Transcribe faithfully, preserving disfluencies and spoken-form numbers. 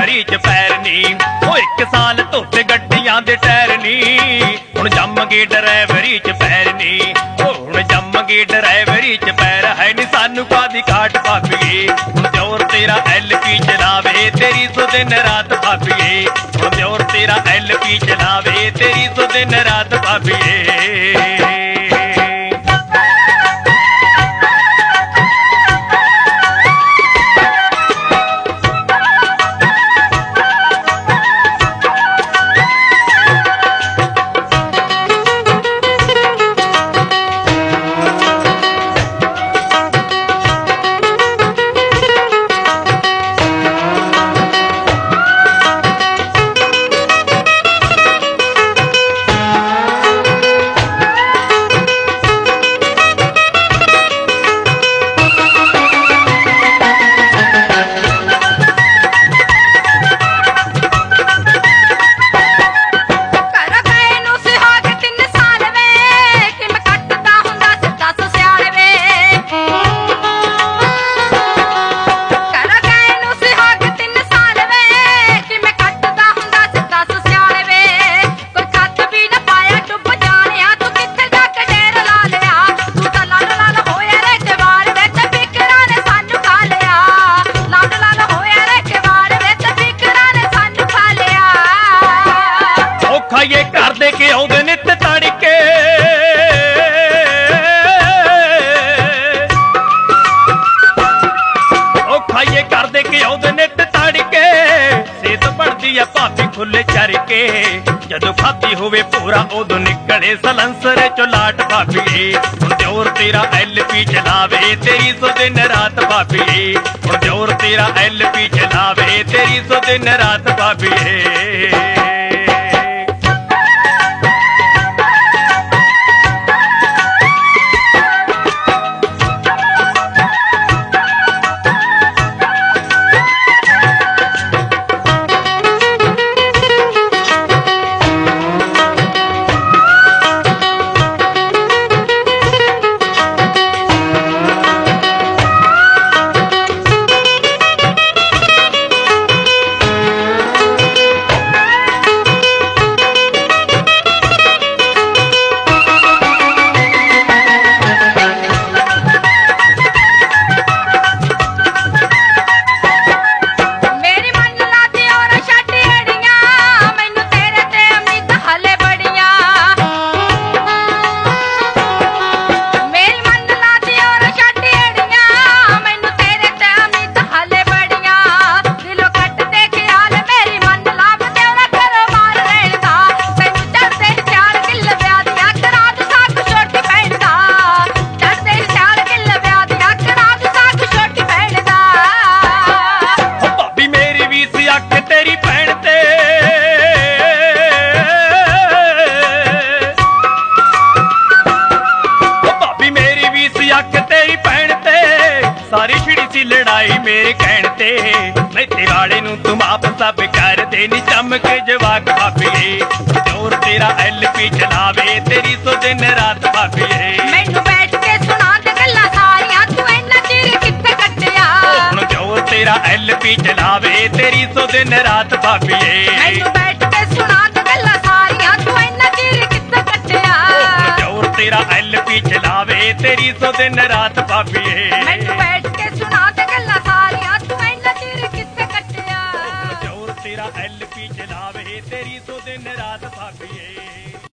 ਡਰਾਈਵਰੀ ਚ ਪੈਰ ਨੀ। ਉਹ ਇੱਕ ਸਾਲ ਧੋਤੇ ਗੱਡੀਆਂ ਦੇ ਟਾਇਰ ਨੀ, ਹੁਣ ਜੰਮ ਗਏ ਡਰਾਈਵਰੀ ਚ ਪੈਰ ਨੀ। ਉਹ ਹੁਣ ਜੰਮ ਗਏ ਡਰਾਈਵਰੀ ਚ ਪੈਰ, ਹੈ ਨੀ ਸਾਨੂੰ ਕਾਦੀ ਘਾਟ ਭਾਬੀਏ। ਹੁਣ ਦਿਓਰ ਤੇਰਾ ਐਲ ਪੀ ਚਲਾਵੇ ਤੇਰੀ ਸੋ ਦਿਨ ਰਾਤ ਭਾਬੀਏ। ਹੁਣ ਦਿਓਰ ਤੇਰਾ ਐਲ ਪੀ ਚਲਾਵੇ ਤੇਰੀ ਸੋ ਦਿਨ ਰਾਤ ਭਾਬੀਏ। ਇਹ ਘਰ ਦੇ ਕੇ ਆਉਂਦੇ ਨਿੱਤ ਤੜਕੇ, ਉਹ ਖਾਈਏ ਘਰ ਦੇ ਕੇ ਆਉਂਦੇ ਨਿੱਤ ਤੜਕੇ। ਸੇਤ ਬਣਦੀ ਆ ਭਾਬੀ ਖੁੱਲੇ ਚਰ ਕੇ, ਜਦੋਂ ਖਾਦੀ ਹੋਵੇ ਪੂਰਾ ਉਦੋਂ ਨਿਕਲੇ ਸਲੰਸਰ ਚੋਂ ਲਾਟ ਭਾਬੀਏ। ਹੁਣ ਦਿਓਰ ਤੇਰਾ ਐਲ ਪੀ ਚਲਾਵੇ ਤੇਰੀ ਸੋ ਦਿਨ ਰਾਤ ਭਾਬੀਏ। ਹੁਣ ਦਿਓਰ ਤੇਰਾ ਐਲ ਪੀ ਚਲਾਵੇ ਤੇਰੀ ਸੋ ਦਿਨ ਰਾਤ ਭਾਬੀਏ। ਸਾਰੀ ਛਿੜੀ ਸੀ ਲੜਾਈ ਮੇਰੇ ਕਹਿਣ ਤੇ, ਮੈਥੇ ਵਾਲੇ ਨੂੰ ਤੂੰ ਮਾਪ ਸਭ ਕਰ ਦੇ ਨੀ ਚਮਕ ਜਵਾਕ ਭਾਬੀਏ। ਦਿਓਰ ਤੇਰਾ ਐਲ ਪੀ ਚਲਾਵੇ ਤੇਰੀ ਸੋ ਦਿਨ ਰਾਤ ਭਾਬੀਏ। ਮੈਨੂੰ ਬੈਠ ਕੇ ਸੁਣਾ ਦੇ ਗੱਲਾਂ ਸਾਰੀਆਂ, ਤੂੰ ਇੰਨਾ ਚਿਰ ਕਿੱਥੇ ਕੱਟਿਆ। ਹੁਣ ਦਿਓਰ ਤੇਰਾ ਐਲ ਪੀ ਚਲਾਵੇ ਤੇਰੀ ਸੋ ਦਿਨ ਰਾਤ ਭਾਬੀਏ। ਮੈਨੂੰ ਬੈਠ ਕੇ ਸੁਣਾ ਦੇ ਗੱਲਾਂ ਸਾਰੀਆਂ, ਤੂੰ ਇੰਨਾ ਚਿਰ ਕਿੱਥੇ ਕੱਟਿਆ। ਹੁਣ ਦਿਓਰ ਤੇਰਾ ਐਲ ਪੀ ਚਲਾਵੇ ਤੇਰੀ ਸੋ ਦਿਨ ਰਾਤ ਭਾਬੀਏ। ਮੈਨੂੰ ਬੈਠ ਕੇ ਸੁਣਾ ਦੇ ਗੱਲਾਂ ਸਾਰੀਆਂ, ਤੂੰ ਇੰਨਾ ਚਿਰ ਕਿੱਥੇ ਕੱਟਿਆ। ਦਿਓਰ ਤੇਰਾ ਐਲ ਪੀ ਚਲਾਵੇ ਤੇਰੀ ਸੋ ਦਿਨ ਰਾਤ ਭਾਬੀਏ।